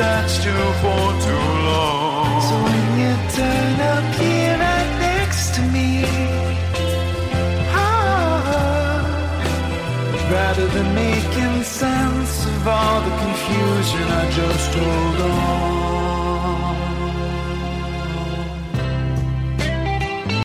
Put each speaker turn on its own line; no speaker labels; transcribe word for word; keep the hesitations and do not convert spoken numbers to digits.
attached to for too long.
So when you turn up here right next to me, ah, rather than making sense of all the confusion, I just hold on.